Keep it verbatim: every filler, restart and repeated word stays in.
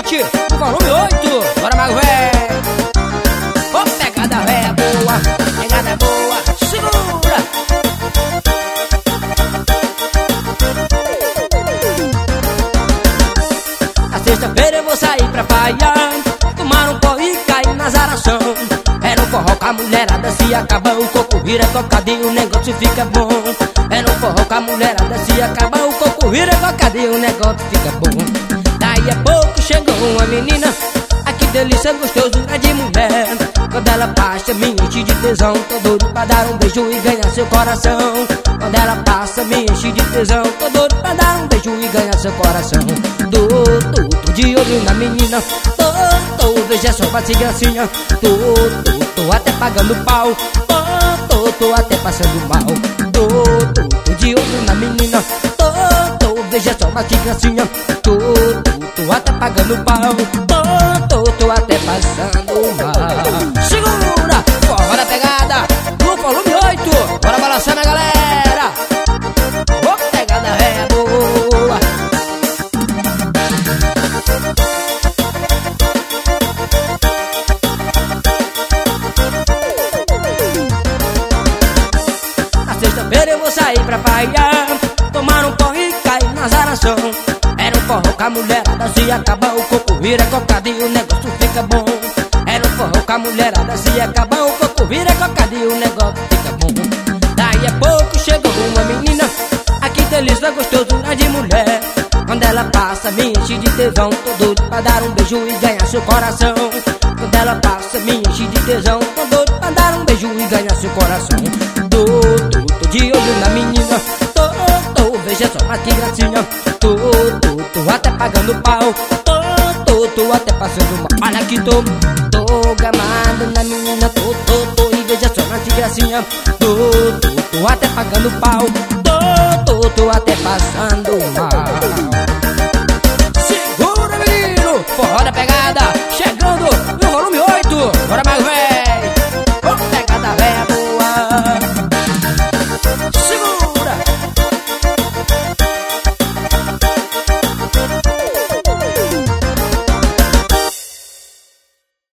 sete, no volume oito. Bora, mago véi. Ô, pegada véia boa, pegada boa, segura. Na sexta-feira eu vou sair pra praia, tomar um pó e cair nas aração. É no forró com a mulherada, se acaba o coco vira cocadinho, o negócio fica bom. É no forró com a mulherada, se acaba o coco vira cocadinho, o negócio fica bom. Daí a pouco chegou uma menina, ah, que delícia gostoso é de mulher. Quando ela passa me enche de tesão, tô doido pra dar um beijo e ganhar seu coração. Quando ela passa me enche de tesão, tô doido pra dar um beijo e ganhar seu coração. Tô, tô, tô de olho na menina, tô, tô, veja só pra gracinha. Tô, tô, tô até pagando pau, tô, tô, tô até passando mal. Tô, tô, tô de olho na menina, tô, tô, veja só pra gracinha. Tô, tô, tô até pagando pau, tô, tô, tô até passando mal. Segura, forró da pegada, no volume oito. Bora balançar, minha galera. Ô, pegada é boa. Na sexta-feira eu vou sair pra praia, tomar um pó e cair nas aração. Era um forró com a mulherada, se acaba o coco vira cocadinho, o negócio fica bom. Era um forró com a mulherada, se acaba o coco vira cocadinho, o negócio fica bom. Daí a pouco chegou uma menina, ah, que delícia gostoso é de mulher. Quando ela passa me enche de tesão, tô doido pra dar um beijo e ganhar seu coração. Quando ela passa me enche de tesão, tô doido pra dar um beijo e ganhar seu coração. Tô, tô, tô de olho na menina, tô, tô, veja só mas que gracinha. Tô, tô, tô até pagando pau, tô, tô, tô até passando mal. Olha que tô, tô gamado na menina, tô, tô, tô, e veja só mas que gracinha. Tô, tô, tô até pagando pau, tô, tô, tô até passando mal.